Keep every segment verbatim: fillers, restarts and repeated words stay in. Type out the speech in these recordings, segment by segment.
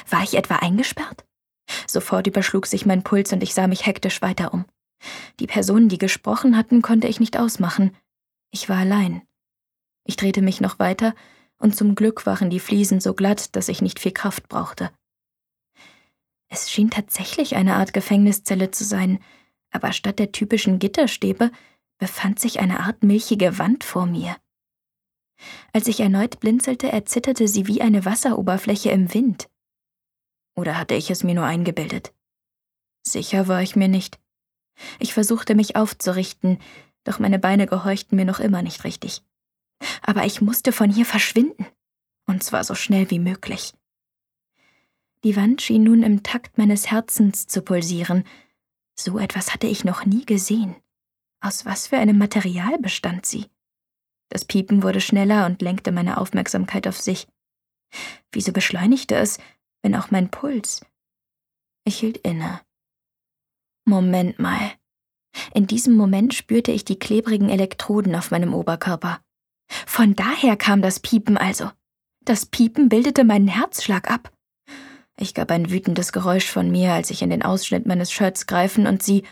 War ich etwa eingesperrt? Sofort überschlug sich mein Puls und ich sah mich hektisch weiter um. Die Personen, die gesprochen hatten, konnte ich nicht ausmachen. Ich war allein. Ich drehte mich noch weiter, und zum Glück waren die Fliesen so glatt, dass ich nicht viel Kraft brauchte. Es schien tatsächlich eine Art Gefängniszelle zu sein, aber statt der typischen Gitterstäbe befand sich eine Art milchige Wand vor mir. Als ich erneut blinzelte, erzitterte sie wie eine Wasseroberfläche im Wind. Oder hatte ich es mir nur eingebildet? Sicher war ich mir nicht. Ich versuchte mich aufzurichten, doch meine Beine gehorchten mir noch immer nicht richtig. Aber ich musste von hier verschwinden, und zwar so schnell wie möglich. Die Wand schien nun im Takt meines Herzens zu pulsieren. So etwas hatte ich noch nie gesehen. Aus was für einem Material bestand sie? Das Piepen wurde schneller und lenkte meine Aufmerksamkeit auf sich. Wieso beschleunigte es, wenn auch mein Puls? Ich hielt inne. Moment mal. In diesem Moment spürte ich die klebrigen Elektroden auf meinem Oberkörper. Von daher kam das Piepen also. Das Piepen bildete meinen Herzschlag ab. Ich gab ein wütendes Geräusch von mir, als ich in den Ausschnitt meines Shirts greifen und sie...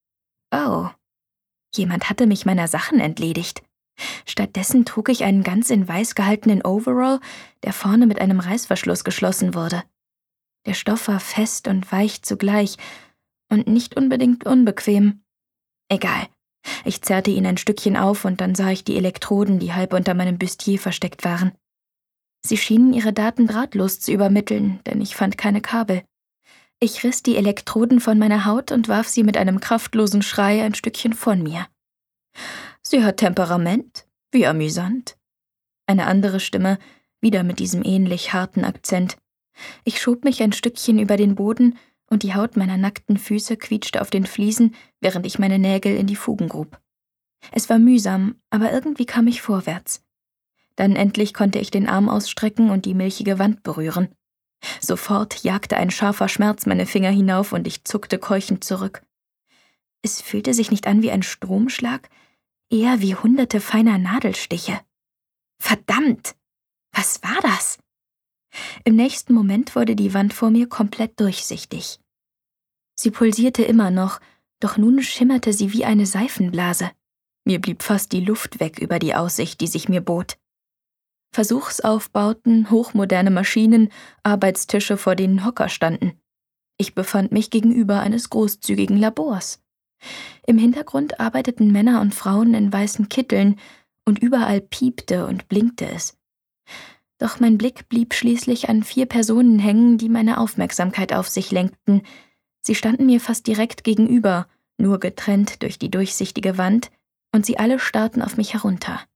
Oh, jemand hatte mich meiner Sachen entledigt. Stattdessen trug ich einen ganz in weiß gehaltenen Overall, der vorne mit einem Reißverschluss geschlossen wurde. Der Stoff war fest und weich zugleich und nicht unbedingt unbequem. Egal. Ich zerrte ihn ein Stückchen auf und dann sah ich die Elektroden, die halb unter meinem Bustier versteckt waren. Sie schienen ihre Daten drahtlos zu übermitteln, denn ich fand keine Kabel. Ich riss die Elektroden von meiner Haut und warf sie mit einem kraftlosen Schrei ein Stückchen von mir. »Sie hat Temperament? Wie amüsant.« Eine andere Stimme, wieder mit diesem ähnlich harten Akzent. Ich schob mich ein Stückchen über den Boden und die Haut meiner nackten Füße quietschte auf den Fliesen, während ich meine Nägel in die Fugen grub. Es war mühsam, aber irgendwie kam ich vorwärts. Dann endlich konnte ich den Arm ausstrecken und die milchige Wand berühren. Sofort jagte ein scharfer Schmerz meine Finger hinauf und ich zuckte keuchend zurück. Es fühlte sich nicht an wie ein Stromschlag, eher wie hunderte feiner Nadelstiche. Verdammt! Was war das? Im nächsten Moment wurde die Wand vor mir komplett durchsichtig. Sie pulsierte immer noch, doch nun schimmerte sie wie eine Seifenblase. Mir blieb fast die Luft weg über die Aussicht, die sich mir bot. Versuchsaufbauten, hochmoderne Maschinen, Arbeitstische, vor denen Hocker standen. Ich befand mich gegenüber eines großzügigen Labors. Im Hintergrund arbeiteten Männer und Frauen in weißen Kitteln und überall piepte und blinkte es. Doch mein Blick blieb schließlich an vier Personen hängen, die meine Aufmerksamkeit auf sich lenkten. Sie standen mir fast direkt gegenüber, nur getrennt durch die durchsichtige Wand, und sie alle starrten auf mich herunter.